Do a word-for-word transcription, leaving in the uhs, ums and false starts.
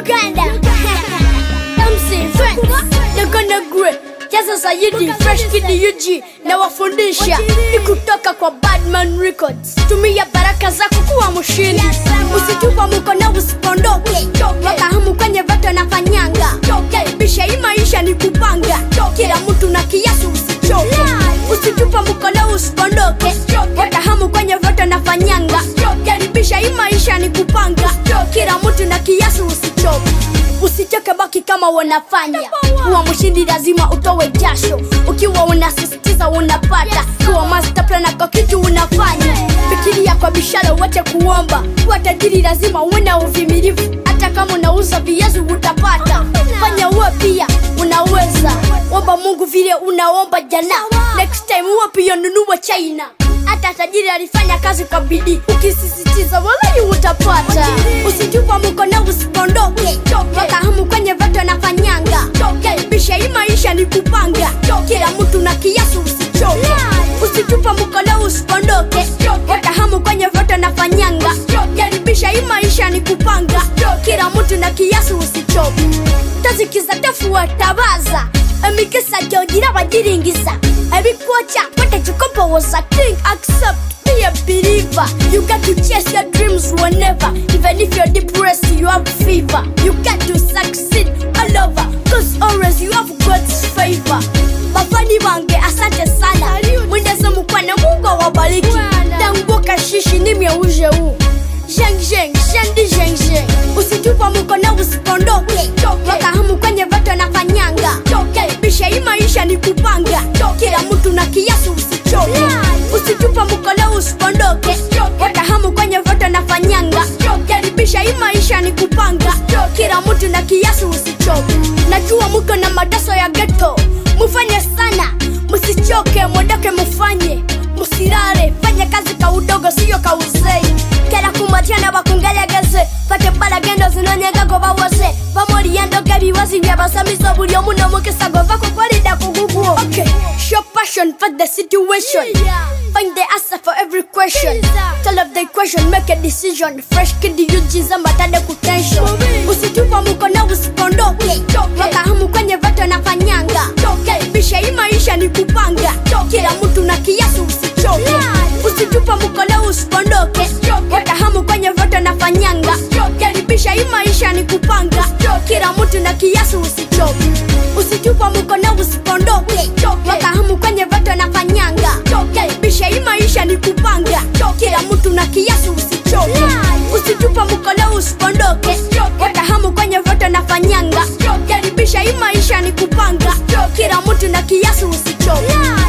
Uganda. M C friends, they're gonna grow. Jaza Sayidi, Fresh Kid U G, na wafundisha ni kutoka kwa Badman Records. Tumia baraka zako kuwa mshindi. Usitupa mkono usipondoke. Wakahamu kwenye vato na fanyanga. Karibisha hii maisha ni kupanga. Kila mtu na kiasi usichoke. Usitupa mkono usipondoke. Wakahamu kwenye vato na fanyanga. Karibisha hii maisha ni kupanga. Kila mtu na kiasi usichoke. Usichoke baki kama wanafanya. Kuwa mshindi lazima utowe jasho. Ukiwa unasisitiza unapata. Kuwa master plan kwa kitu unafanya. Fikiria kwa bishara wacha kuomba. Kuwa tajiri lazima uwe na uvumilivu. Hata kama unauza viazi utapata. Fanya uwe pia unaweza. Omba Mungu vile unaomba jana. Next time uwe pia nunua China. Hata tajiri alifanya kazi kwa bidii. Ukisisitiza wallahi utapata. Usitupa mkono usipondoke. Wakahamu kwenye vato na fanyanga. Karibisha hii maisha ni kupanga. Kila mtu na kiasi usichoke. Usitupa mkono usipondoke. Wakahamu kwenye vato na fanyanga. Karibisha hii maisha ni kupanga. Kila mtu na kiasi usichoke. Tazikiza tafu watabaza. Amikisa jogira wajiringisa. Ebikocha pata chukopa was a thing. Accept, be a believer. You got to chase your dreams whenever. Even if you're depressed, you have fever. You got to succeed all over. Cause always you have God's favor. Mafani wange asante sana. Mwendeze mkwane Mungu wabariki. Tanguka shishi nimya uje huu. Jeng jeng, shendi jeng jeng. Usitupa mkono usipondoke. Wakahamu kwenye vato na fanyanga. Karibisha hii maisha ni kupanga. Kila mtu na kiasi usichoke. Usitupa mkono usipondoke. Wakahamu kwenye vato na fanyanga. Karibisha hii maisha ni kupanga. Kila mtu na kiasi usichoke. Najua mko na madaso ya ghetto. Mufanye sana, musichoke, mwendoke mufanye. Musirare, fanya kazi ka udogo siyo ka uzei. Kera kumatiana bakungelegeze. Fate bala gendo zinonyega go bawose. Bamori yando gabi wazi vya basamizo buli omuno mukisa go vako kwalida kugugu. Okay, show passion for the situation. Find the answer for every question. Tell of the question, make a decision. Fresh Kid U G zamba tade kutension. Usitupa mkono usipondoke. Wakahamu kwenye vato na fanyanga. Karibisha hii maisha ni kupanga. Kila mtu na kiasi usichoke. Usitupa mkono usipondoke. Wakahamu kwenye vato na fanyanga. Karibisha hii maisha ni kupanga. Kila mtu na kiasi usichoke. Usitupa mkono usipondoke. Wakahamu kwenye vato na fanyanga. Karibisha hii maisha ni kupanga. Kila mtu na kiasi usichoke. Usitupa mkono usipondoke. Wakahamu kwenye vato na fanyanga. Karibisha hii maisha ni kupanga. Kila mtu na kiasi usichoke.